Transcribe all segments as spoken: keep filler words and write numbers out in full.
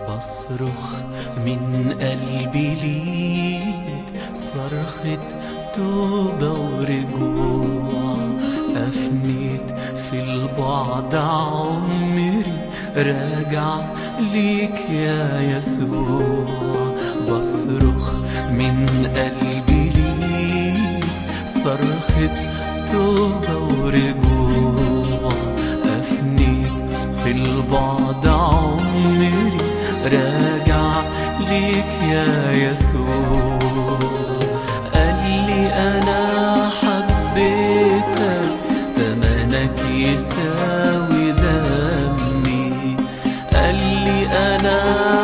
بصرخ من قلبي ليك صرخة توبة ورجوع، أفنيت في البعد عمري راجع ليك يا يسوع. بصرخ من قلبي ليك صرخة توبة ورجوع، أفنيت في البعد عمري راجع ليك يا يسوع. قالي أنا حبيتك تمنك يساوي دمي، قالي أنا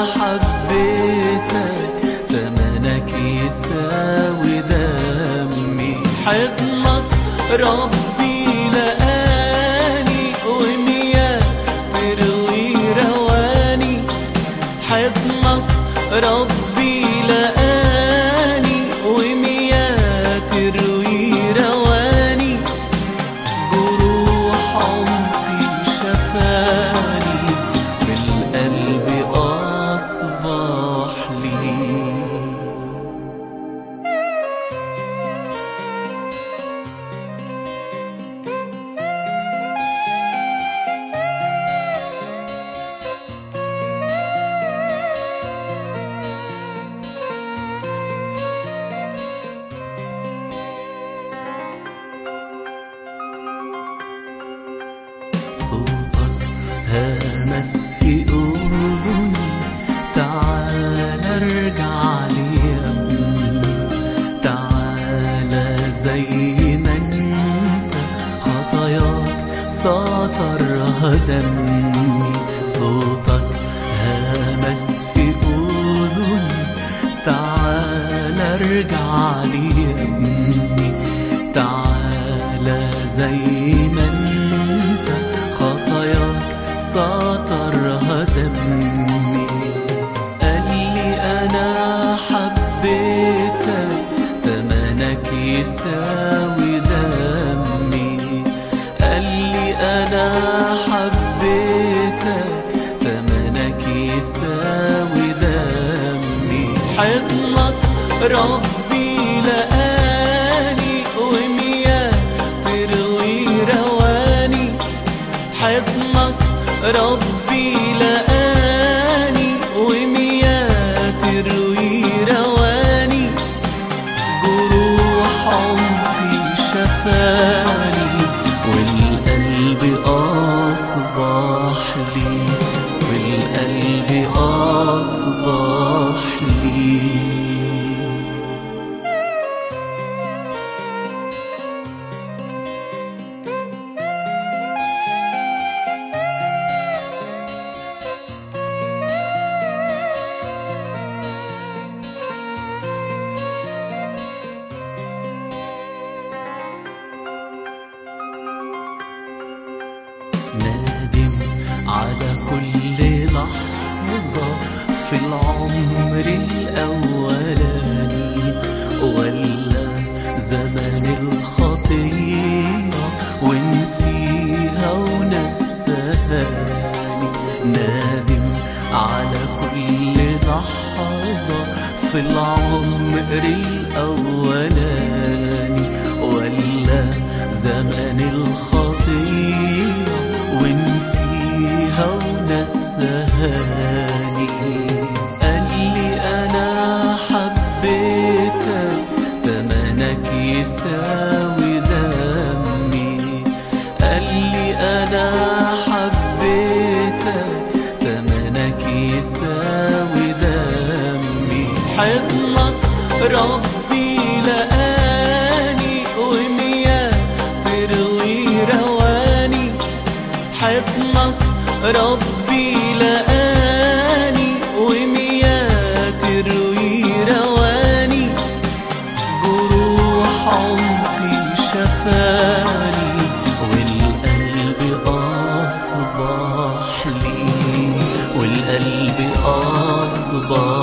حبيتك تمنك يساوي دمي. حضنك ربي لقاني ومياه تروي رواني، حضنك ربي لقاني ومياه تروي رواني، جروح عمقي شفاني بالقلب أصبح لي. صوتك همس في أذني تعال ارجع لي يا ابني، تعال زي ما انت خطاياك سطرها دمي. صوتك همس في أذني تعال ارجع لي يا ابني، تعال زي ما انت خطاياك سطرها دمي. قالي أنا حبيتك تمنك يساوي دمي، قالي أنا حبيتك تمنك يساوي دمي. حضنك ربي لقاني ومياه تروي رواني، حضنك ربي لقاني ومياه تروي رواني، جروح عمقي شفاني والقلب أصبح لي، والقلب أصبح لي. نادم على كل لحظة في العمر الأولاني، ولا زمن الخطية ونسيها ونساني. نادم على كل لحظة في العمر الأولاني، ولا زمن الخطية ونسيها ونسهاني. قالي أنا حبيتك تمنك يساوي دمي، قالي أنا حبيتك تمنك يساوي دمي. حضنك ربي لقاني ومياه تروي رواني، حضنك ربي لقاني ومياه تروي رواني، جروح عمقي شفاني والقلب أصبح لي، والقلب أصبح